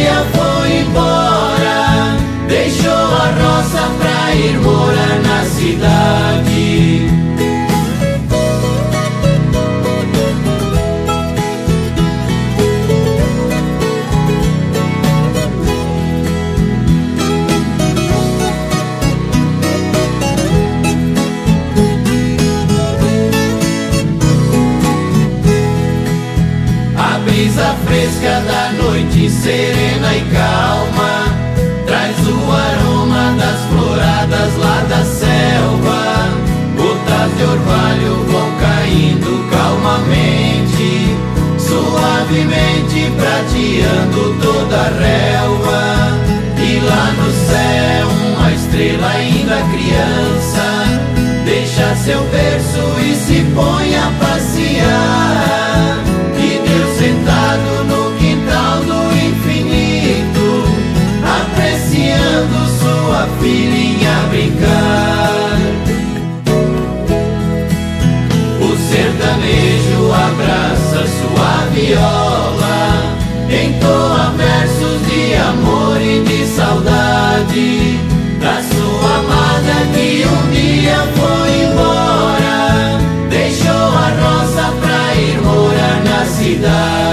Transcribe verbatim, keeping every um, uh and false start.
dia foi embora, deixou a roça pra ir morar na cidade. A brisa fresca da noite, serena e calma, traz o aroma das floradas lá da selva. Gotas de orvalho vão caindo calmamente, suavemente prateando toda a relva. E lá no céu uma estrela ainda criança deixa seu berço e se põe a passear. E Deus sentado no quintal do infinito, apreciando sua filhinha brincar. O sertanejo abraça sua viola, entoa versos de amor e de saudade da sua amada que um dia foi embora, deixou a roça pra ir morar na cidade.